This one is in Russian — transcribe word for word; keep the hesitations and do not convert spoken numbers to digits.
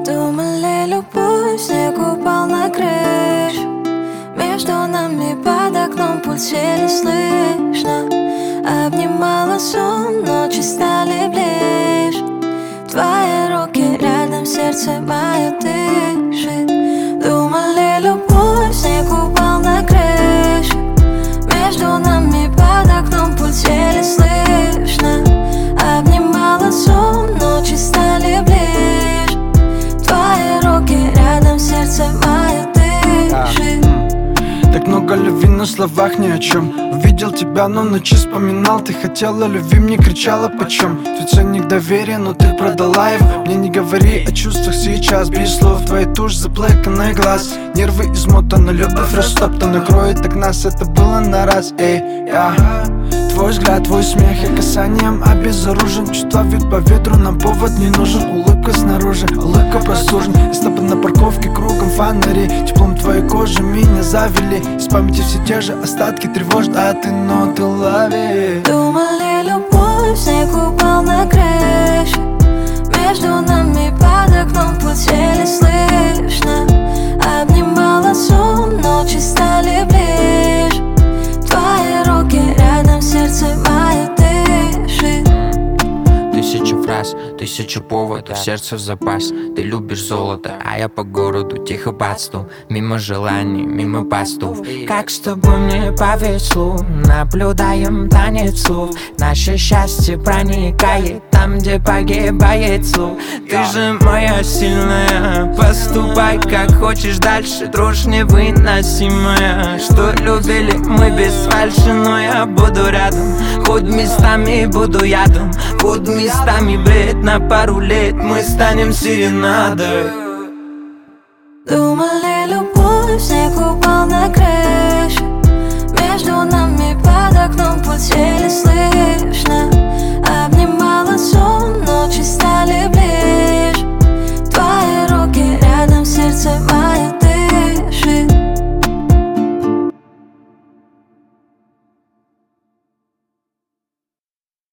Думали, любовь, снег упал на крышу. Между нами под окном пульс еле слышно. Обнимала сон, ночи стали ближе. Твои руки рядом, сердце мое дышит. Думали, любовь, снег упал на крышу. Между нами под окном пульс еле слышно. Обнимала сон, ночи стали ближе. Твои руки рядом, сердце мое дышит. Так много любви на словах ни о чем. Увидел тебя, но ночи вспоминал. Ты хотела любви, мне кричала почем. Твой ценник доверия, но ты продала его. Мне не говори о чувствах сейчас, без слов. Твоя тушь, заплаканный глаз. Нервы измотаны, любовь растоптана. Кроет так нас, это было на раз. Эй, я твой взгляд, твой смех, я касанием обезоружен. Чувства вьют по ветру, нам повод не нужен. Улыбка снаружи, улыбка простужен. И стопы на парковке, кругом фонари. Теплом твоей кожи меня завели. Из памяти все те же остатки тревожат, а ты ноты лови. Думали, любовь, снег упал на крышу. Между нами под окном пульс еле слышно. Обнимала сон, ночи стали ближе. Твои руки рядом, сердце мое дышит. Тысячу фраз, тысячу поводов, сердце в запас. Ты любишь золото, а я по городу тихо подсту. Мимо желаний, мимо постов. Как с тобой мне повезло. Наблюдаем танец слов. Наше счастье проникает там, где погибает слов. Ты же моя сильная. Поступай как хочешь дальше. Дрожь невыносимая. Что любили мы без фальши, но я буду рядом. Хоть местами буду ядом, хоть местами бред. На пару лет мы станем серенадой. Думала,